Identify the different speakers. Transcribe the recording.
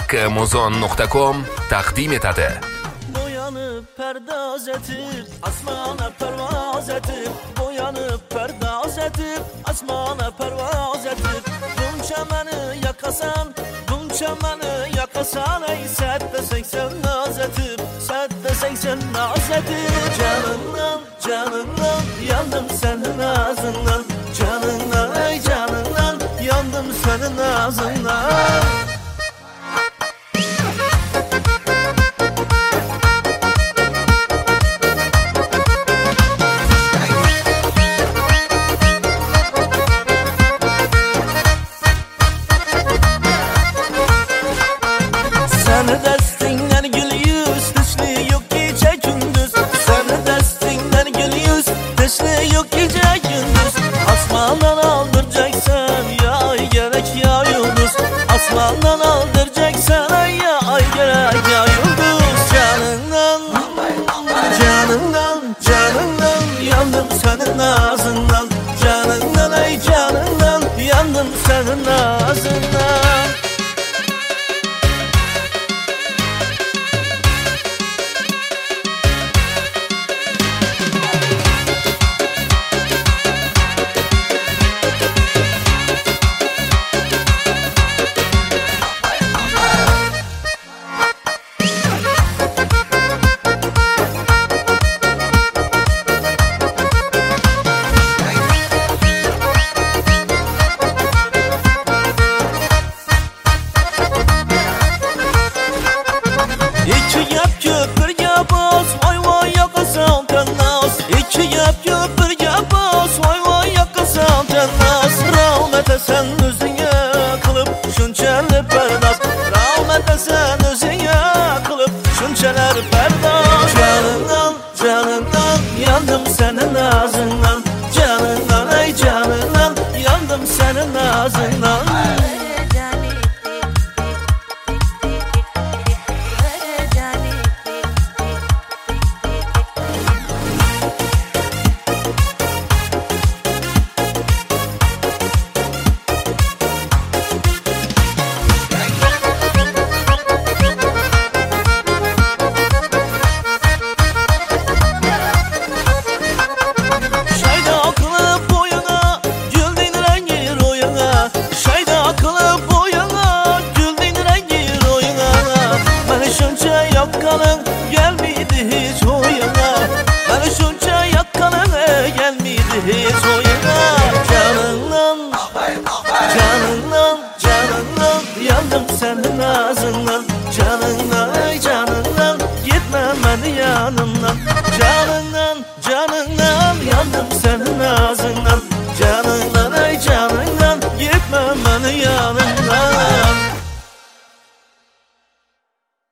Speaker 1: hakkimuzon.com taqdim etadi.
Speaker 2: Boyanıp perdaz etip asmana pervaz etip, boyanıp perdaz etip asmana pervaz etip, bunca beni yakasan, bunca beni yakasan, ey 780 naz etip, 780 naz etip. Canından, canından yandım senin ağzından, canından ey canından yandım senin ağzından. Seni destinden gül yüz, dişli yok gece gündüz. Seni destinden gül yüz, dişli yok gece gündüz. Asmandan aldıracaksan ya ay gerek ya yıldız. Asmandan aldıracaksan ya ay gerek ya yıldız. Canından, canından, canından yandım senin ağzından. Canından ay canından yandım senin ağzından. İki yap köpür yapaz, vay vay yakasam tennas. İki yap köpür yapaz, vay vay yakasam tennas. Rahmet sen özüne kılıp şunçalı perdas. Rahmet sen özüne kılıp şunçalı perdas. Canından, canından yandım senin ağzından. Canından ey canından yandım senin ağzından. Yakkalın gelmedi hiç oyuna, beni şunca yakkalın gelmedi hiç oyuna. Canından, canından, canından yandım senin ağzından. Canından, ey canından gitme beni yanımdan. Canından, canından yandım senin ağzından.